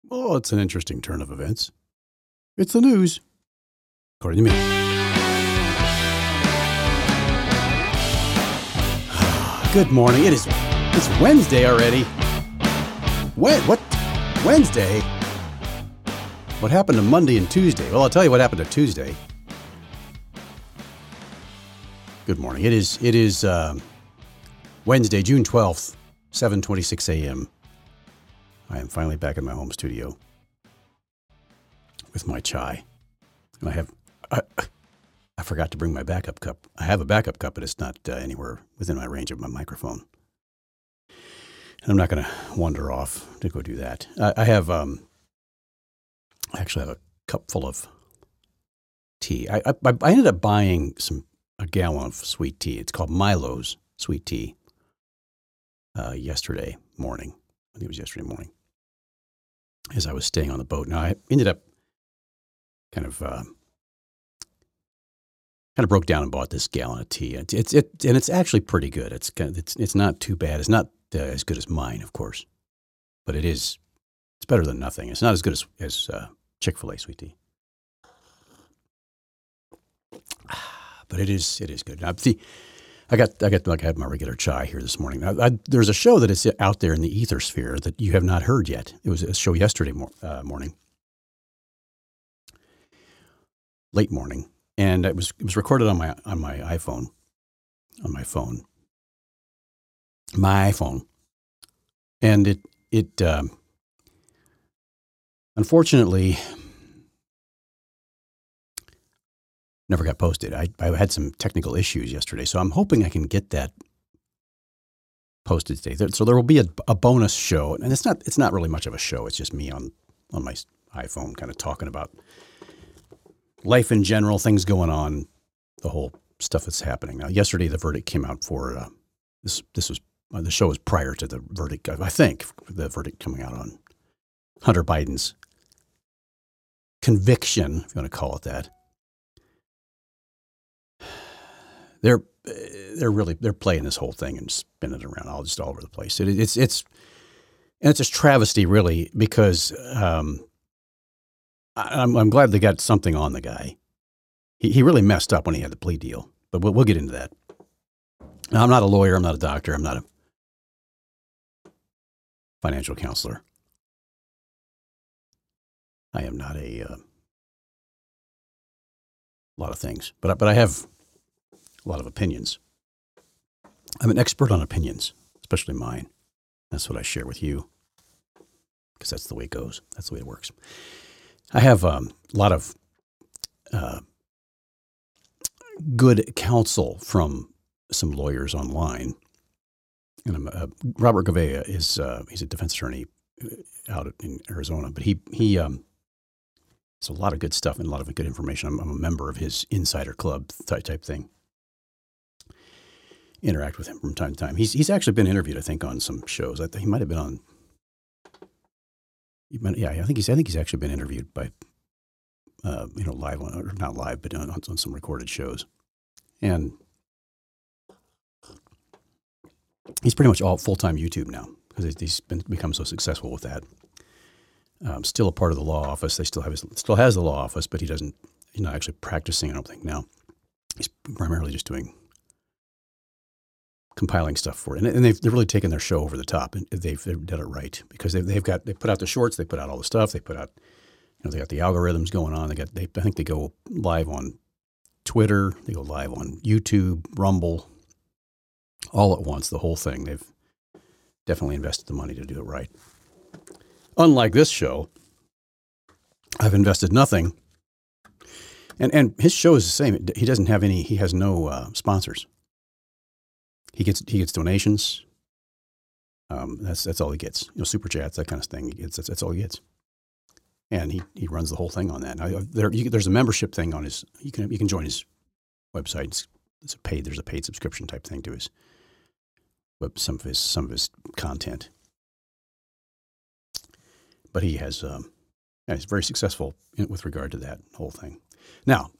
Oh, it's an interesting turn of events. It's the news, according to me. Good morning. It's Wednesday already. What? Wednesday? What happened to Monday and Tuesday? Well, I'll tell you what happened to Tuesday. Good morning. It is Wednesday, June 12th, 7:26 a.m. I am finally back in my home studio with my chai. And I forgot to bring my backup cup. I have a backup cup, but it's not anywhere within my range of my microphone. And I'm not going to wander off to go do that. I actually have a cup full of tea. I ended up buying a gallon of sweet tea. It's called Milo's sweet tea. Yesterday morning. I think it was yesterday morning. As I was staying on the boat. Now I ended up kind of broke down and bought this gallon of tea. It's actually pretty good. It's not too bad. It's not as good as mine, of course, but it's better than nothing. It's not as good as Chick-fil-A sweet tea, but it is good. Now, I had my regular chai here this morning. There's a show that is out there in the ether sphere that you have not heard yet. It was a show yesterday morning, late morning, and it was recorded on my iPhone, on my phone, and it unfortunately never got posted. I had some technical issues yesterday, so I'm hoping I can get that posted today. So there will be a bonus show, and it's not really much of a show. It's just me on my iPhone kind of talking about life in general, things going on, the whole stuff that's happening. Now, yesterday the verdict came out for this was the show was prior to the verdict. I think the verdict coming out on Hunter Biden's conviction, if you want to call it that. They're playing this whole thing and spinning it around all over the place. It's a travesty, really, because I'm glad they got something on the guy. He really messed up when he had the plea deal, but we'll get into that. Now, I'm not a lawyer. I'm not a doctor. I'm not a financial counselor. I am not a lot of things, but I have a lot of opinions. I'm an expert on opinions, especially mine. That's what I share with you, because that's the way it goes. That's the way it works. I have a lot of good counsel from some lawyers online. And Robert Gouveia he's a defense attorney out in Arizona, but he has a lot of good stuff and a lot of good information. I'm a member of his insider club type thing. Interact with him from time to time. He's actually been interviewed, I think, on some shows. I think he might have been on. I think he's actually been interviewed by, live or not live, but on some recorded shows, and he's pretty much all full-time YouTube now because he's become so successful with that. Still a part of the law office. They still has the law office, but he's not actually practicing. I don't think now. He's primarily just compiling stuff for it, and they've really taken their show over the top, and they've done it right because they put out the shorts, they put out all the stuff, they put out, they got the algorithms going on. I think they go live on Twitter, they go live on YouTube, Rumble, all at once, the whole thing. They've definitely invested the money to do it right. Unlike this show, I've invested nothing, and his show is the same. He doesn't have any. He has no sponsors. He gets donations. That's all he gets. Super chats, that kind of thing. That's all he gets, and he runs the whole thing on that. Now, there's a membership thing on his. You can join his website. There's a paid subscription type thing to his some of his content. But he has he's very successful with regard to that whole thing. Now,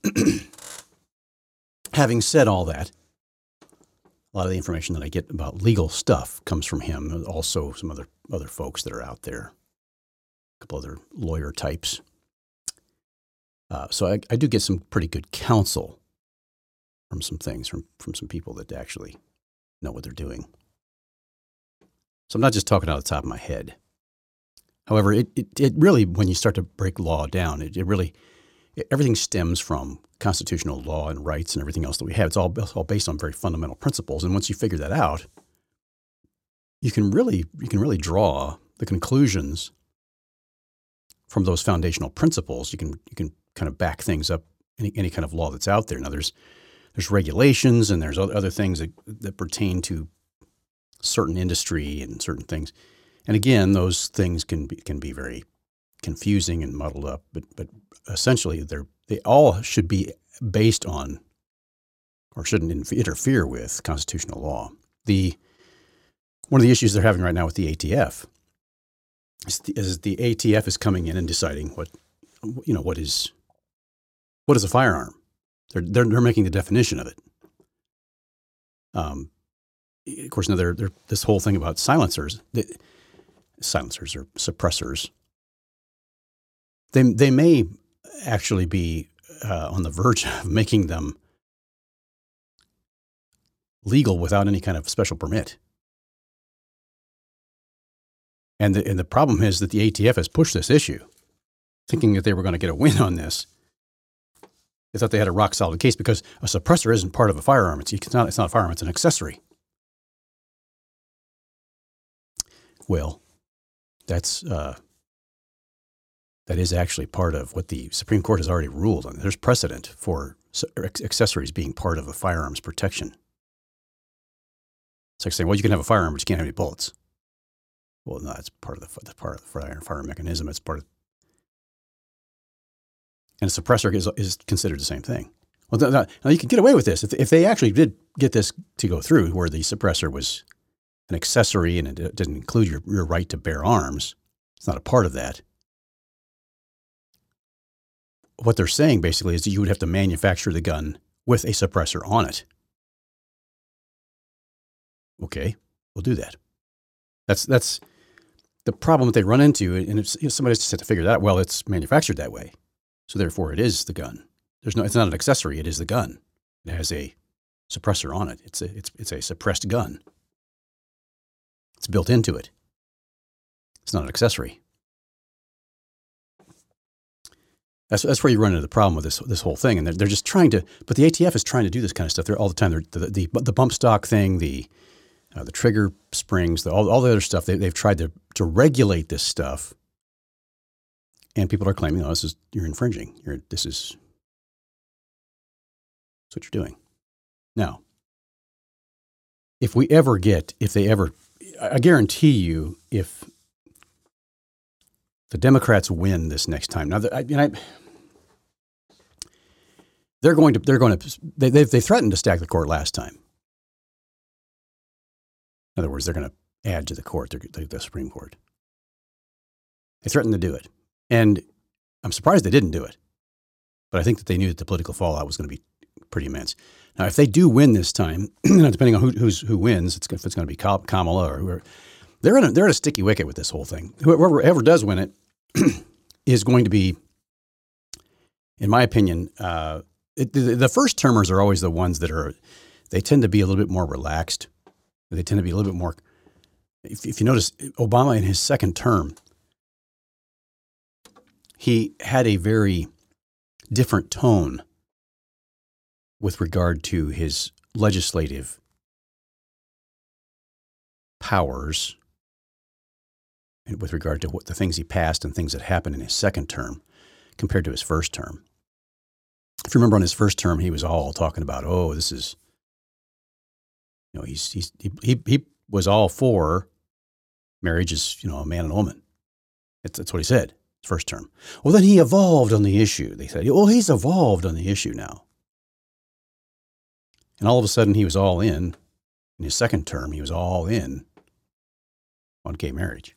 having said all that, a lot of the information that I get about legal stuff comes from him. Also, some other folks that are out there, couple other lawyer types. So I do get some pretty good counsel from some things, from some people that actually know what they're doing. So I'm not just talking out of the top of my head. However, it really, when you start to break law down, everything stems from constitutional law and rights and everything else that we have. It's all based on very fundamental principles. And once you figure that out, you can really draw the conclusions from those foundational principles. You can kind of back things up, any kind of law that's out there. Now there's regulations and there's other things that pertain to certain industry and certain things. And again, those things can be very confusing and muddled up, but essentially they all should be based on, or shouldn't interfere with, constitutional law. One of the issues they're having right now with the ATF is the ATF is coming in and deciding what is a firearm. They're making the definition of it. Of course, now they're this whole thing about silencers. Silencers or suppressors. They may actually be on the verge of making them legal without any kind of special permit. And the problem is that the ATF has pushed this issue, thinking that they were going to get a win on this. They thought they had a rock solid case because a suppressor isn't part of a firearm. It's not a firearm. It's an accessory. Well, that is actually part of what the Supreme Court has already ruled on. There's precedent for accessories being part of a firearm's protection. It's like saying, well, you can have a firearm, but you can't have any bullets. Well, no, that's part of the fire mechanism. It's part of, and a suppressor is considered the same thing. Well, now you can get away with this if they actually did get this to go through, where the suppressor was an accessory and it didn't include your right to bear arms. It's not a part of that. What they're saying basically is that you would have to manufacture the gun with a suppressor on it. Okay, we'll do that. That's the problem that they run into, and somebody just had to figure that out. Well, it's manufactured that way, so therefore it is the gun. It's not an accessory; it is the gun. It has a suppressor on it. It's a suppressed gun. It's built into it. It's not an accessory. That's where you run into the problem with this whole thing, and they're just trying to. But the ATF is trying to do this kind of stuff. They're all the time. The bump stock thing, the trigger springs, all the other stuff. They've tried to regulate this stuff, and people are claiming, "Oh, you're infringing. That's what you're doing." Now, I guarantee you, if the Democrats win this next time, now they threatened to stack the court last time. In other words, they're going to add to the court, the Supreme Court. They threatened to do it, and I'm surprised they didn't do it. But I think that they knew that the political fallout was going to be pretty immense. Now, if they do win this time, depending on who wins, if it's going to be Kamala or whoever, they're in a sticky wicket with this whole thing. Whoever does win it is going to be, in my opinion, the first termers are always the ones they tend to be a little bit more relaxed. They tend to be a little bit more. If you notice, Obama in his second term, he had a very different tone with regard to his legislative powers and with regard to what the things he passed and things that happened in his second term compared to his first term. If you remember, on his first term, he was all talking about, this is, he was all for marriage as, a man and a woman. That's what he said, his first term. Well, then he evolved on the issue. They said, he's evolved on the issue now. And all of a sudden, he was all in his second term, he was all in on gay marriage.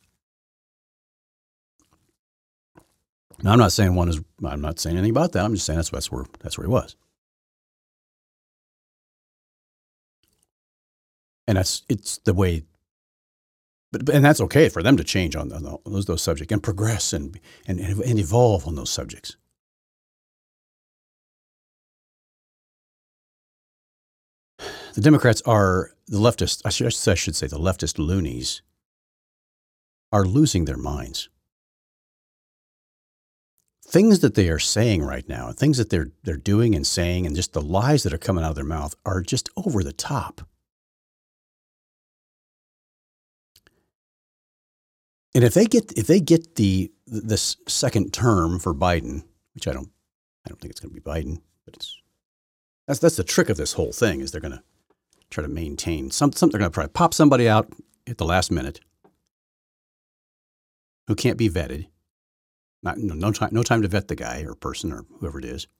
Now, I'm not saying anything about that. I'm just saying that's where he was. And it's the way And that's okay for them to change on those subjects and progress and evolve on those subjects. The Democrats are the leftists. I should say the leftist loonies are losing their minds. Things that they are saying right now, things that they're doing and saying, and just the lies that are coming out of their mouth are just over the top. And if they get this second term for Biden, which I don't think it's going to be Biden, but that's the trick of this whole thing is they're going to try to maintain they're going to try to pop somebody out at the last minute who can't be vetted. No time to vet the guy or person or whoever it is.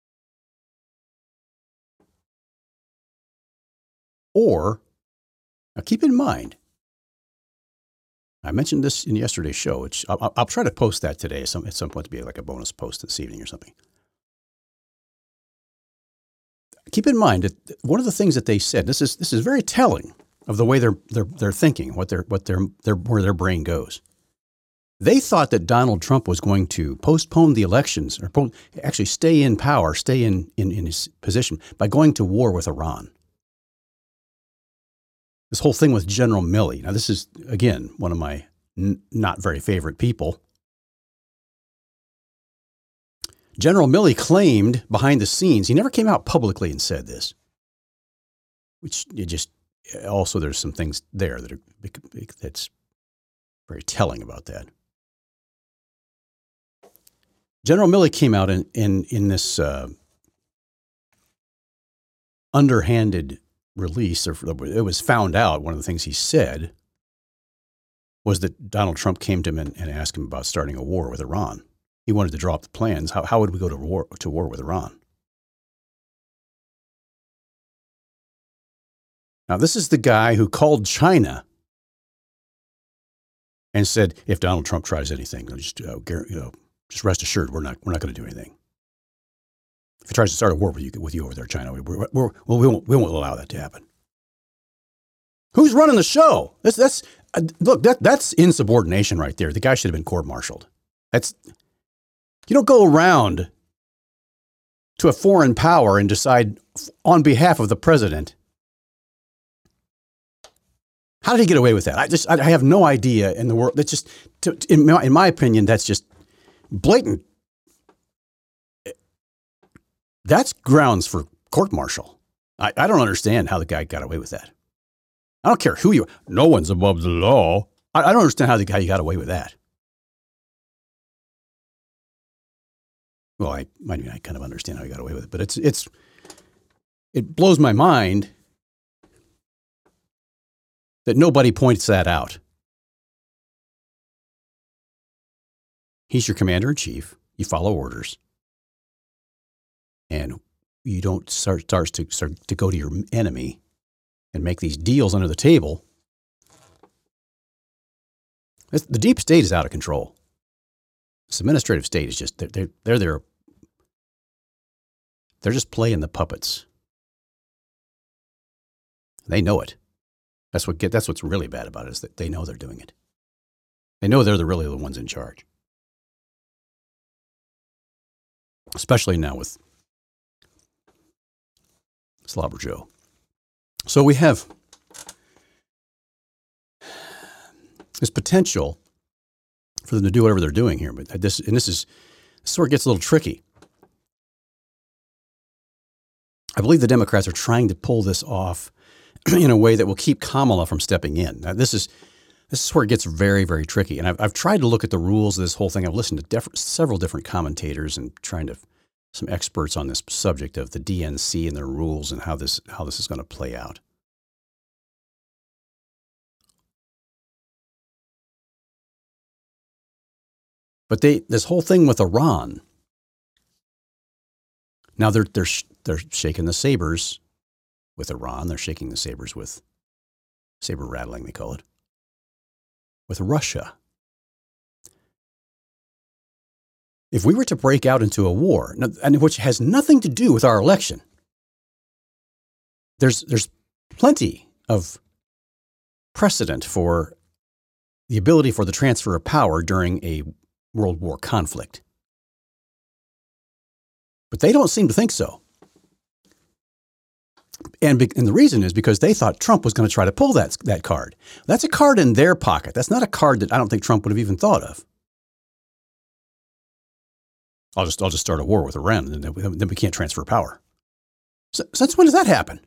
Or, now keep in mind, I mentioned this in yesterday's show, which I'll try to post that today at some point to be like a bonus post this evening or something. Keep in mind that one of the things that they said, this is very telling of the way they're thinking, where their brain goes. They thought that Donald Trump was going to postpone the elections or actually stay in power, stay in his position by going to war with Iran. This whole thing with General Milley. Now, this is, again, one of my not very favorite people. General Milley claimed behind the scenes, he never came out publicly and said this, which also there's some things there that's very telling about that. General Milley came out in this underhanded release, or it was found out, one of the things he said was that Donald Trump came to him and asked him about starting a war with Iran. He wanted to draw up the plans. How would we go to war with Iran? Now, this is the guy who called China and said, if Donald Trump tries anything, just rest assured, we're not going to do anything. If he tries to start a war with you over there, China, we won't allow that to happen. Who's running the show? That's insubordination right there. The guy should have been court-martialed. You don't go around to a foreign power and decide on behalf of the president. How did he get away with that? I have no idea in the world. That's just, in my opinion, that's just blatant. That's grounds for court-martial. I don't understand how the guy got away with that. I don't care who you are. No one's above the law. I don't understand how the guy got away with that. Well, I kind of understand how he got away with it, but it blows my mind that nobody points that out. He's your commander-in-chief. You follow orders. And you don't start to go to your enemy and make these deals under the table. The deep state is out of control. This administrative state is just, they're there. They're just playing the puppets. They know it. That's what's really bad about it, is that they know they're doing it. They know they're really the ones in charge. Especially now with Slobber Joe. So we have this potential for them to do whatever they're doing here, but this is where it gets a little tricky. I believe the Democrats are trying to pull this off in a way that will keep Kamala from stepping in. Now, this is where it gets very, very tricky. And I've tried to look at the rules of this whole thing. I've listened to several different commentators and some experts on this subject of the DNC and their rules and how this is going to play out. But this whole thing with Iran, now they're shaking the sabers with Iran. They're shaking the sabers with saber rattling, they call it, with Russia. If we were to break out into a war, and which has nothing to do with our election, there's plenty of precedent for the ability for the transfer of power during a World War conflict. But they don't seem to think so. And the reason is because they thought Trump was going to try to pull that card. That's a card in their pocket. That's not a card that I don't think Trump would have even thought of. I'll just start a war with Iran, and then we can't transfer power. So since when does that happen?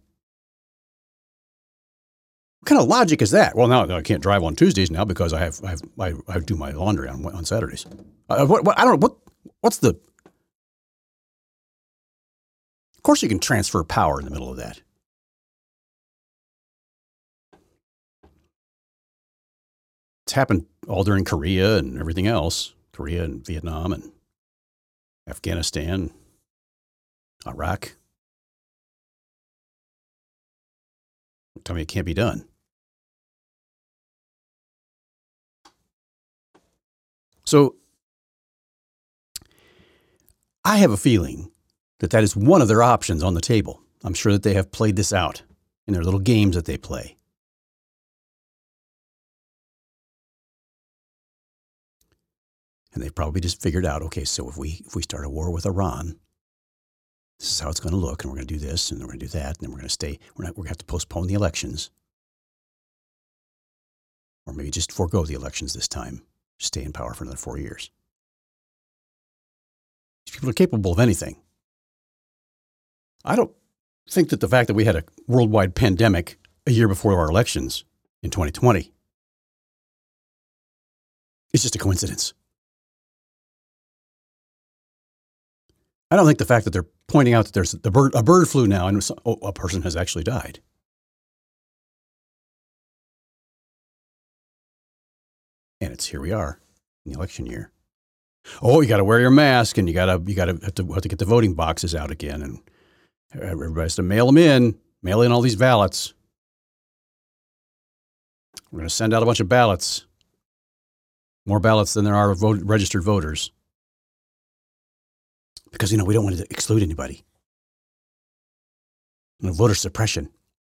What kind of logic is that? Well, now I can't drive on Tuesdays now because I do my laundry on Saturdays. I don't know what's the. Of course, you can transfer power in the middle of that. It's happened all during Korea and everything else. Korea and Vietnam and Afghanistan, Iraq. Tell me it can't be done. So I have a feeling that is one of their options on the table. I'm sure that they have played this out in their little games that they play. And they've probably just figured out, okay, so if we start a war with Iran, this is how it's going to look, and we're going to do this, and we're going to do that, and then we're going to stay. We're going to have to postpone the elections, or maybe just forego the elections this time, stay in power for another 4 years. These people are capable of anything. I don't think that the fact that we had a worldwide pandemic a year before our elections in 2020 is just a coincidence. I don't think the fact that they're pointing out that there's a bird flu now and a person has actually died. And it's here we are in the election year. Oh, you got to wear your mask, and you got to have to get the voting boxes out again, and everybody has to mail in all these ballots. We're going to send out a bunch of ballots, more ballots than there are registered voters, because we don't want to exclude anybody. Voter suppression.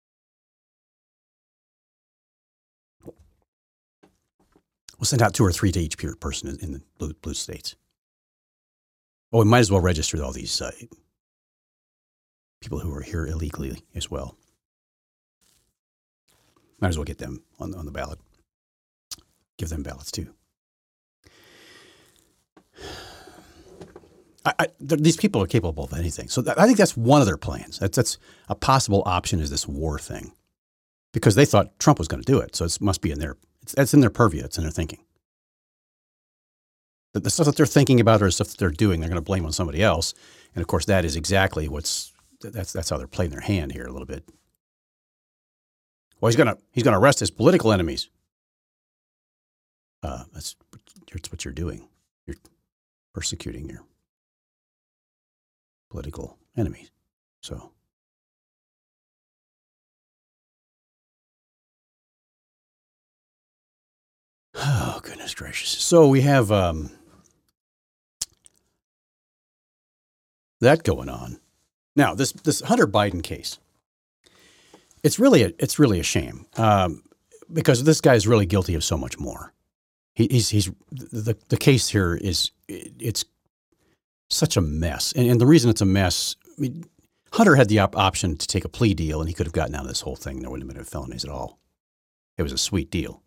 We'll send out 2 or 3 to each person in the blue states. Oh, we might as well register all these people who are here illegally as well. Might as well get them on the ballot. Give them ballots too. These people are capable of anything. So I think that's one of their plans. That's a possible option, is this war thing, because they thought Trump was going to do it. So it must be in their. It's in their purview. It's in their thinking. The stuff that they're thinking about or the stuff that they're doing, they're going to blame on somebody else. And of course, that is exactly that's how they're playing their hand here a little bit. Well, he's going to arrest his political enemies. That's what you're doing. You're persecuting your political enemies. So. Oh, goodness gracious. So we have that going on. Now, this Hunter Biden case, it's really a shame because this guy is really guilty of so much more. He's the case here it's such a mess. And the reason it's a mess, I mean, Hunter had the option to take a plea deal, and he could have gotten out of this whole thing. There wouldn't have been felonies at all. It was a sweet deal.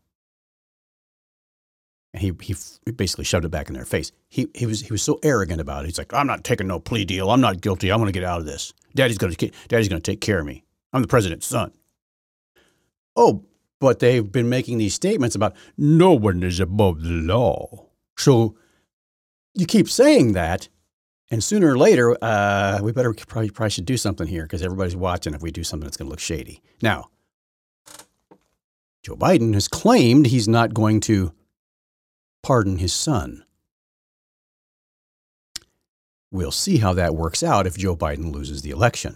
And he basically shoved it back in their face. He was so arrogant about it. He's like, I'm not taking no plea deal. I'm not guilty. I'm going to get out of this. Daddy's going to take care of me. I'm the president's son. Oh, but they've been making these statements about no one is above the law. So you keep saying that, and sooner or later, we probably should do something here because everybody's watching. If we do something that's going to look shady. Now, Joe Biden has claimed he's not going to pardon his son. We'll see how that works out if Joe Biden loses the election.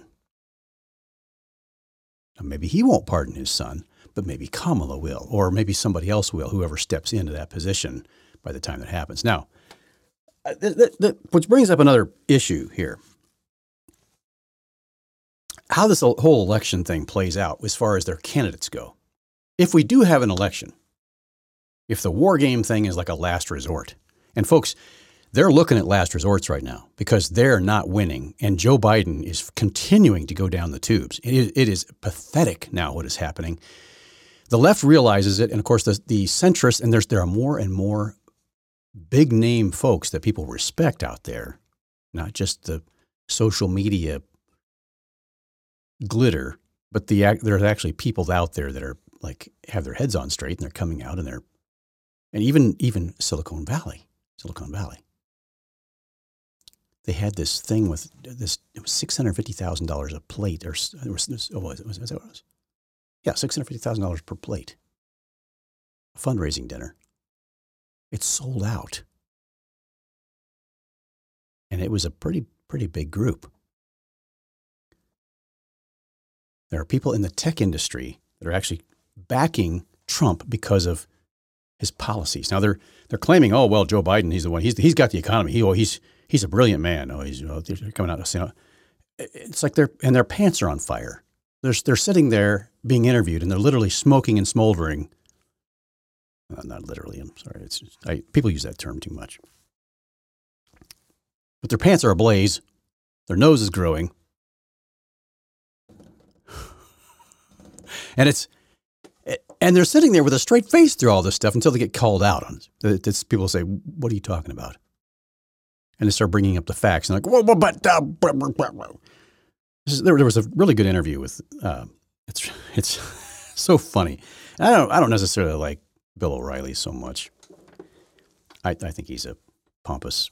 Now, maybe he won't pardon his son, but maybe Kamala will, or maybe somebody else will, whoever steps into that position by the time that happens. Now, which brings up another issue here. How this whole election thing plays out as far as their candidates go. If we do have an election, If the war game thing is like a last resort. And folks, they're looking at last resorts right now because they're not winning. And Joe Biden is continuing to go down the tubes. It is pathetic now what is happening. The left realizes it. And of course, the centrists, and there are more and more big name folks that people respect out there, not just the social media glitter, but there's actually people out there that are like have their heads on straight and they're coming out and even Silicon Valley. They had this thing with this. It was $650,000 a plate, or was that what it was? Yeah, $650,000 per plate. A fundraising dinner. It sold out, and it was a pretty big group. There are people in the tech industry that are actually backing Trump because of his policies. Now they're claiming, oh well, Joe Biden, he's the one. He's got the economy. He's a brilliant man. Oh, they're coming out and saying, it's like their pants are on fire. They're sitting there being interviewed and they're literally smoking and smoldering. Not literally. I'm sorry. People use that term too much. But their pants are ablaze. Their nose is growing. And they're sitting there with a straight face through all this stuff until they get called out on it. People say, what are you talking about? And they start bringing up the facts. And like, whoa, but there was a really good interview with, it's so funny. I don't necessarily like Bill O'Reilly so much. I think he's a pompous.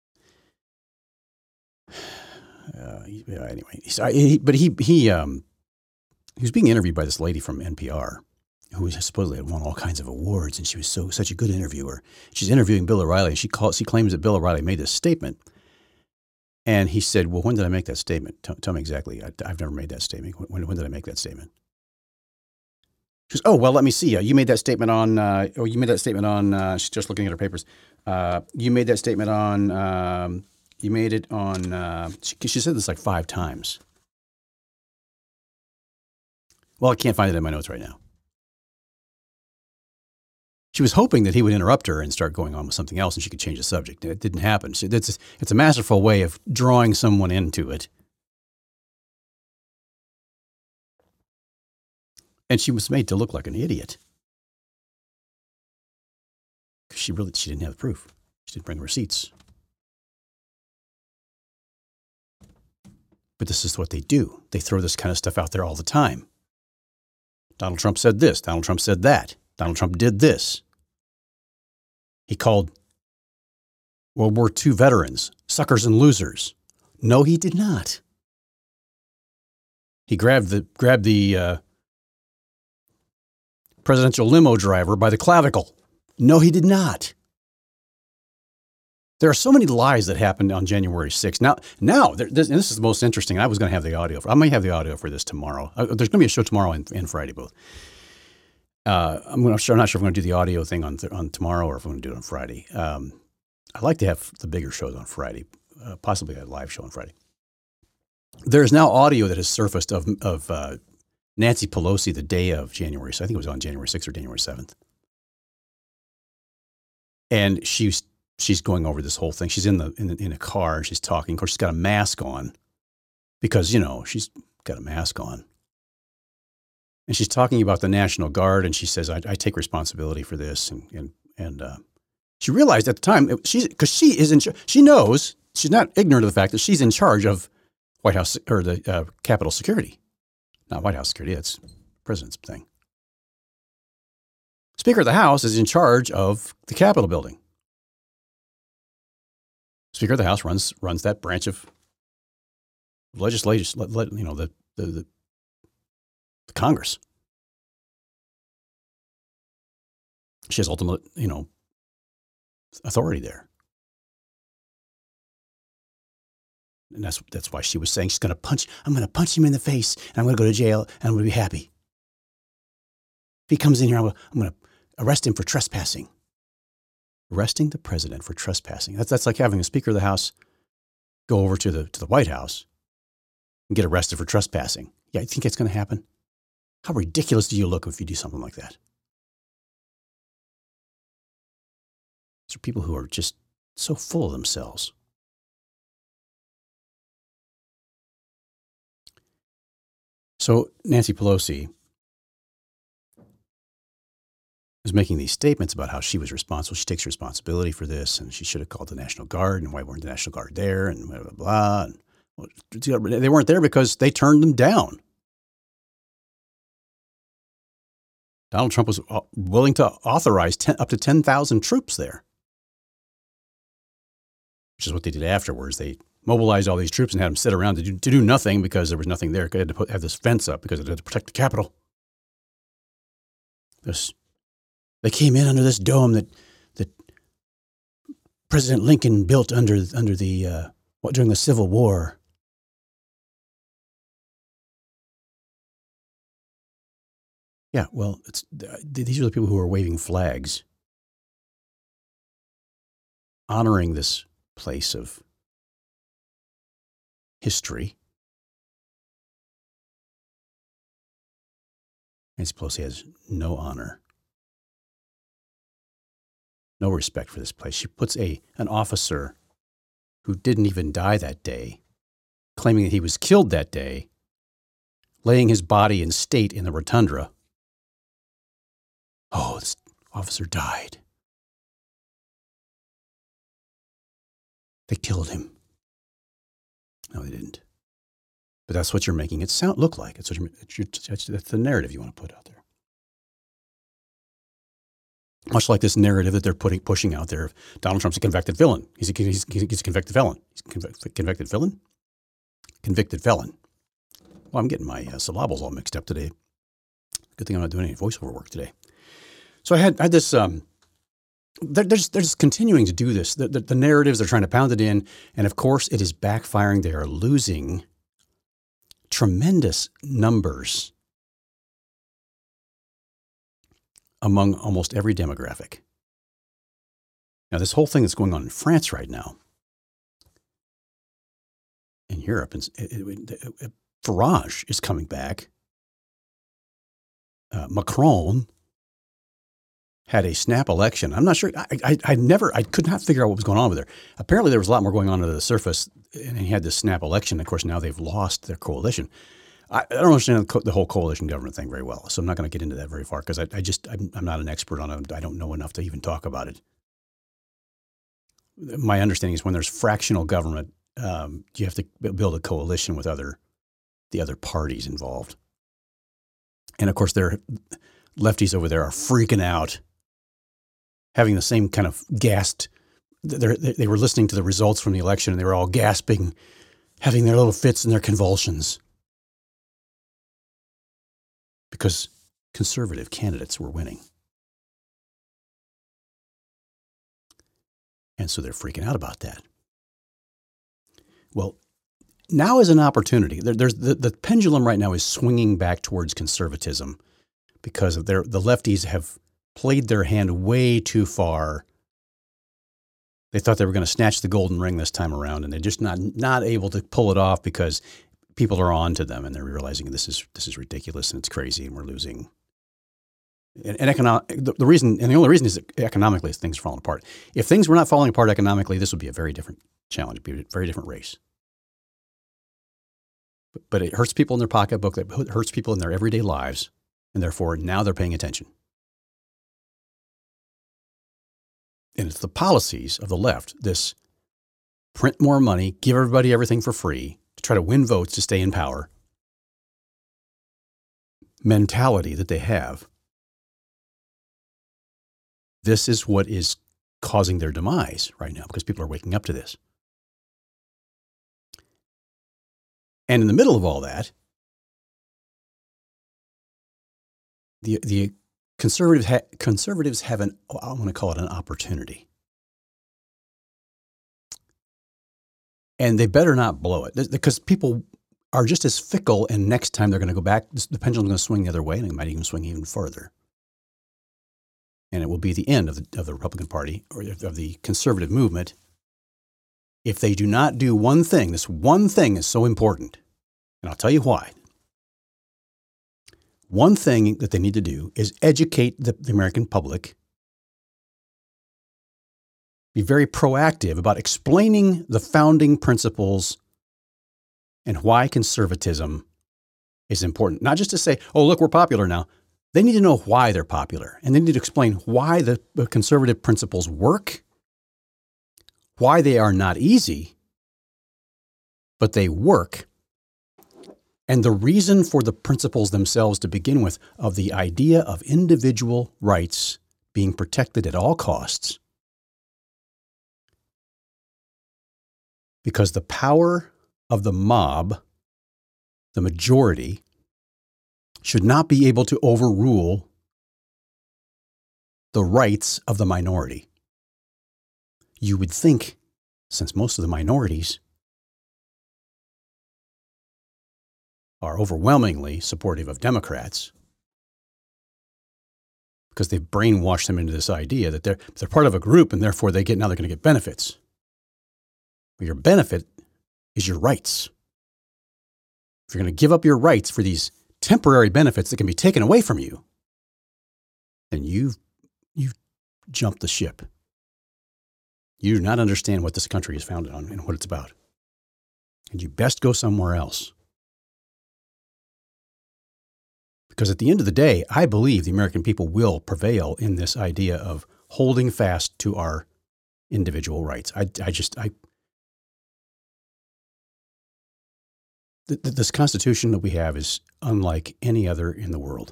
Anyway, he was being interviewed by this lady from NPR who supposedly had won all kinds of awards, and she was such a good interviewer. She's interviewing Bill O'Reilly, and she claims that Bill O'Reilly made this statement. And he said, well, when did I make that statement? Tell me exactly. I've never made that statement. When did I make that statement? She goes, oh, well, let me see. You made that statement on, she's just looking at her papers. You made that statement on, she said this like 5 times. Well, I can't find it in my notes right now. She was hoping that he would interrupt her and start going on with something else and she could change the subject. It didn't happen. So it's a masterful way of drawing someone into it. And she was made to look like an idiot. Because she didn't have the proof. She didn't bring receipts. But this is what they do. They throw this kind of stuff out there all the time. Donald Trump said this. Donald Trump said that. Donald Trump did this. He called World War II veterans suckers and losers. No, he did not. He grabbed the presidential limo driver by the clavicle. No, he did not. There are so many lies that happened on January 6th. Now, this is the most interesting. I was going to have the audio. I may have the audio for this tomorrow. There's going to be a show tomorrow and Friday both. I'm not sure if I'm going to do the audio thing on tomorrow or if I'm going to do it on Friday. I like to have the bigger shows on Friday, possibly a live show on Friday. There's now audio that has surfaced of Nancy Pelosi the day of January. So I think it was on January 6th or January 7th. And she's going over this whole thing. She's in a car. She's talking. Of course, she's got a mask on because, she's got a mask on. And she's talking about the National Guard, and she says, I take responsibility for this. And she realized at the time, because she knows, she's not ignorant of the fact that she's in charge of White House or the Capitol security. Not White House security, that's the president's thing. Speaker of the House is in charge of the Capitol building. Speaker of the House runs that branch of legislation, the Congress. She has ultimate, authority there. And that's why she was saying I'm going to punch him in the face and I'm going to go to jail and I'm going to be happy. If he comes in here, I'm going to arrest him for trespassing. Arresting the president for trespassing. That's like having a Speaker of the House go over to the White House and get arrested for trespassing. Yeah, you think it's going to happen? How ridiculous do you look if you do something like that? These are people who are just so full of themselves. So Nancy Pelosi was making these statements about how she was responsible. She takes responsibility for this, and she should have called the National Guard, and why weren't the National Guard there, and blah, blah, blah. And, well, they weren't there because they turned them down. Donald Trump was willing to authorize up to 10,000 troops there, which is what they did afterwards. They mobilized all these troops and had them sit around to do nothing because there was nothing there. They had to have this fence up because they had to protect the Capitol. They came in under this dome that President Lincoln built under the during the Civil War. Yeah, well, these are the people who are waving flags, honoring this place of history. Nancy Pelosi has no honor, no respect for this place. She puts an officer who didn't even die that day, claiming that he was killed that day, laying his body in state in the rotunda. Oh, this officer died. They killed him. No, they didn't. But that's what you're making it look like. That's the narrative you want to put out there. Much like this narrative that they're pushing out there. Donald Trump's a convicted villain. He's a convicted felon. He's a convicted villain? Convicted felon. Well, I'm getting my syllables all mixed up today. Good thing I'm not doing any voiceover work today. So I had this, they're just continuing to do this. The narratives, they're trying to pound it in. And of course, it is backfiring. They are losing tremendous numbers among almost every demographic. Now, this whole thing that's going on in France right now, in Europe, Farage is coming back. Macron had a snap election. I'm not sure. I could not figure out what was going on with there. Apparently, there was a lot more going on under the surface, and he had this snap election. Of course, now they've lost their coalition. I don't understand the whole coalition government thing very well, so I'm not going to get into that very far because I'm not an expert on it. I don't know enough to even talk about it. My understanding is when there's fractional government, you have to build a coalition with the other parties involved. And of course, their lefties over there are freaking out, having the same kind of gasped. They were listening to the results from the election, and they were all gasping, having their little fits and their convulsions, because conservative candidates were winning. And so they're freaking out about that. Well, now is an opportunity. There's the pendulum right now is swinging back towards conservatism because of the lefties have played their hand way too far. They thought they were going to snatch the golden ring this time around, and they're just not able to pull it off because people are on to them, and they're realizing this is ridiculous and it's crazy, and we're losing. And the only reason is that economically things are falling apart. If things were not falling apart economically, this would be a very different challenge, be a very different race. But it hurts people in their pocketbook. It hurts people in their everyday lives, and therefore now they're paying attention. And it's the policies of the left, this print more money, give everybody everything for free to try to win votes to stay in power mentality that they have. This is what is causing their demise right now because people are waking up to this. And in the middle of all that, the conservatives have I want to call it an opportunity. And they better not blow it because people are just as fickle, and next time they're going to go back, the pendulum's going to swing the other way, and it might even swing even further. And it will be the end of the Republican Party or of the conservative movement if they do not do one thing. This one thing is so important, and I'll tell you why. One thing that they need to do is educate the American public be very proactive about explaining the founding principles and why conservatism is important. Not just to say, oh, look, we're popular now. They need to know why they're popular, and they need to explain why the conservative principles work, why they are not easy, but they work, and the reason for the principles themselves to begin with, of the idea of individual rights being protected at all costs. Because the power of the mob, the majority, should not be able to overrule the rights of the minority. You would think, since most of the minorities are overwhelmingly supportive of Democrats, because they've brainwashed them into this idea that they're part of a group and therefore they're going to get benefits. Well, your benefit is your rights. If you're going to give up your rights for these temporary benefits that can be taken away from you, then you've jumped the ship. You do not understand what this country is founded on and what it's about. And you best go somewhere else. Because at the end of the day, I believe the American people will prevail in this idea of holding fast to our individual rights. This Constitution that we have is unlike any other in the world.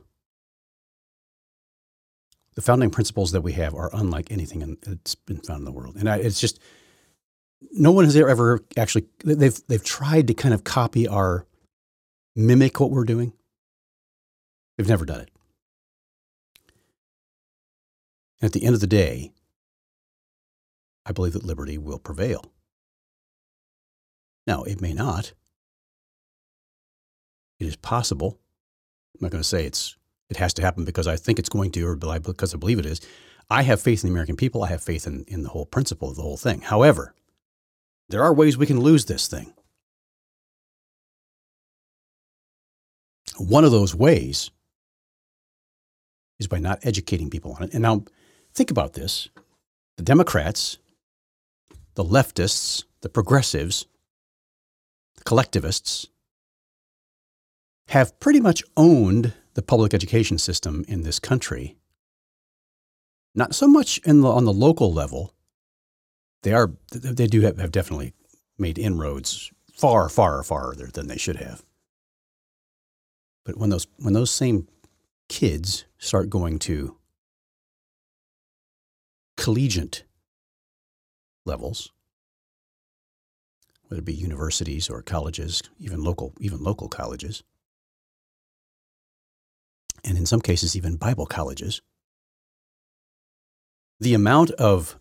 The founding principles that we have are unlike anything that's been found in the world. And it's just, no one has ever actually, they've tried to kind of mimic what we're doing. They've never done it. And at the end of the day, I believe that liberty will prevail. Now, it may not. It is possible. I'm not going to say it has to happen because I think it's going to, or because I believe it is. I have faith in the American people. I have faith in the whole principle of the whole thing. However, there are ways we can lose this thing. One of those ways is by not educating people on it. And now, think about this. The Democrats, the leftists, the progressives, the collectivists have pretty much owned the public education system in this country. Not so much on the local level. They do have definitely made inroads far, far farther than they should have. But when those same kids start going to collegiate levels, whether it be universities or colleges, even local colleges, and in some cases even Bible colleges, the amount of,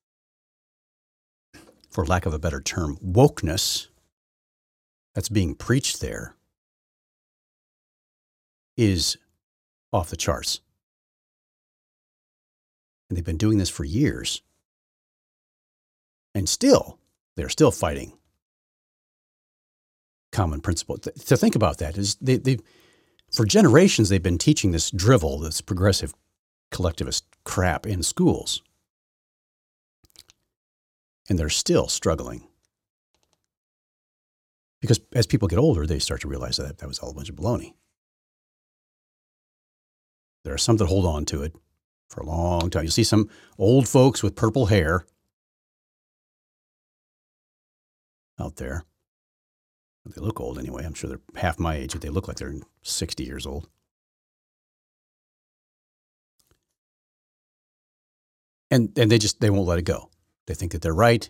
for lack of a better term, wokeness that's being preached there is off the charts. And they've been doing this for years. And they're still fighting common principle. To think about that is for generations, they've been teaching this drivel, this progressive collectivist crap in schools. And they're still struggling. Because as people get older, they start to realize that was all a bunch of baloney. There are some that hold on to it for a long time. You'll see some old folks with purple hair out there. They look old anyway. I'm sure they're half my age, but they look like they're 60 years old. And they won't let it go. They think that they're right.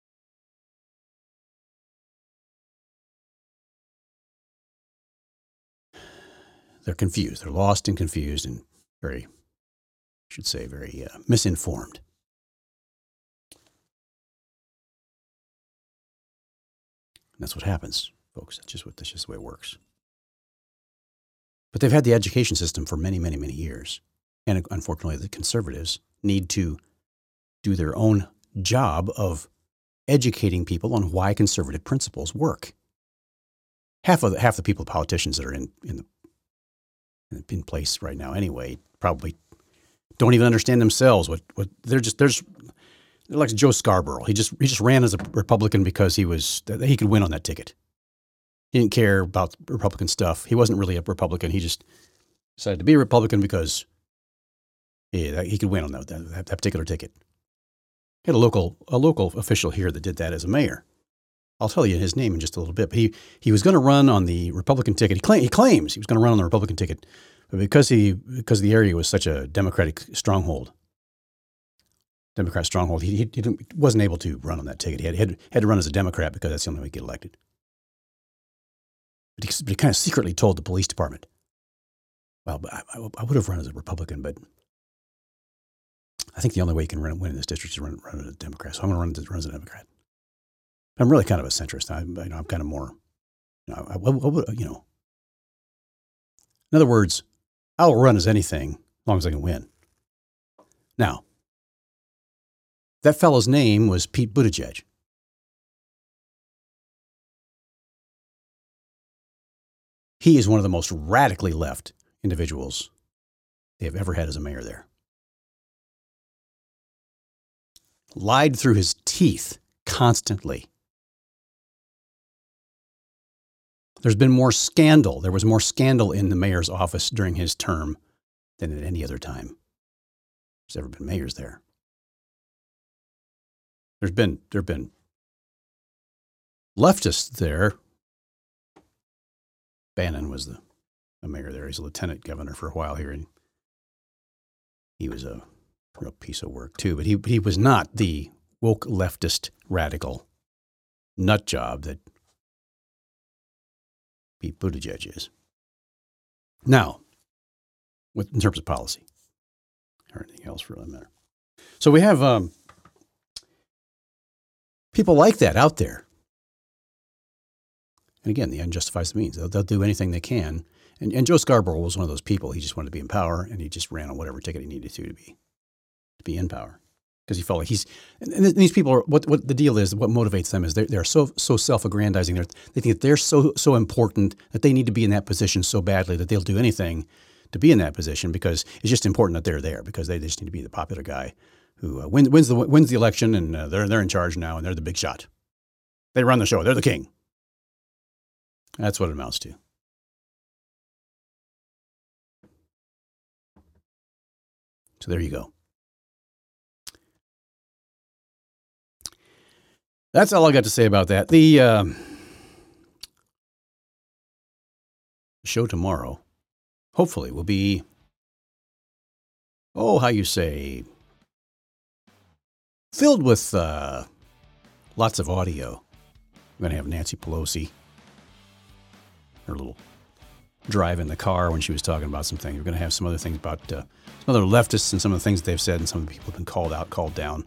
They're confused. They're lost and confused and very misinformed. And that's what happens, folks. That's just the way it works. But they've had the education system for many, many, many years. And unfortunately, the conservatives need to do their own job of educating people on why conservative principles work. Half the people, politicians that are in place right now anyway, probably don't even understand themselves what they're like Joe Scarborough. He just ran as a Republican because he could win on that ticket. He didn't care about Republican stuff. He wasn't really a Republican. He just decided to be a Republican because he could win on that particular ticket. He had a local official here that did that as a mayor. I'll tell you his name in just a little bit. But he was going to run on the Republican ticket. He claims he was going to run on the Republican ticket, but because the area was such a Democrat stronghold, he wasn't able to run on that ticket. He had to run as a Democrat because that's the only way he could get elected. But he kind of secretly told the police department, well, I would have run as a Republican, but I think the only way you can win in this district is run as a Democrat. So I'm going to run as a Democrat. I'm really kind of a centrist. I'm kind of more, in other words, I'll run as anything as long as I can win. Now, that fellow's name was Pete Buttigieg. He is one of the most radically left individuals they have ever had as a mayor there. Lied through his teeth constantly. There's been more scandal. There was more scandal in the mayor's office during his term than at any other time there's ever been mayors there. There have been leftists there. Bannon was the mayor there. He's a lieutenant governor for a while here, and he was a real piece of work too. But he was not the woke leftist radical nut job that Pete Buttigieg is. Now, in terms of policy or anything else for that matter. So we have people like that out there. And again, the end justifies the means. They'll do anything they can. And Joe Scarborough was one of those people. He just wanted to be in power, and he just ran on whatever ticket he needed to be in power. Because he felt like and these people are, what the deal is, what motivates them is they're so self-aggrandizing. They think that they're so important that they need to be in that position so badly that they'll do anything to be in that position because it's just important that they're there because they just need to be the popular guy who wins the election, and they're in charge now, and they're the big shot. They run the show. They're the king. That's what it amounts to. So there you go. That's all I got to say about that. The show tomorrow, hopefully, will be, how you say, filled with lots of audio. We're going to have Nancy Pelosi, her little drive in the car when she was talking about some things. We're going to have some other things about some other leftists and some of the things they've said, and some of the people have been called out, called down.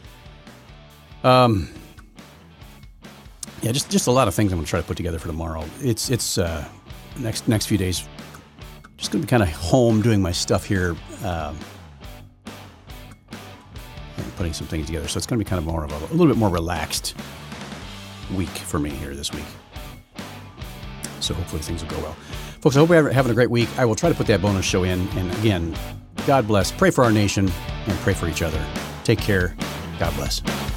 Yeah, just a lot of things I'm going to try to put together for tomorrow. It's next few days, just going to be kind of home doing my stuff here, and putting some things together. So it's going to be kind of more of a little bit more relaxed week for me here this week. So hopefully things will go well. Folks, I hope you're having a great week. I will try to put that bonus show in. And again, God bless. Pray for our nation and pray for each other. Take care. God bless.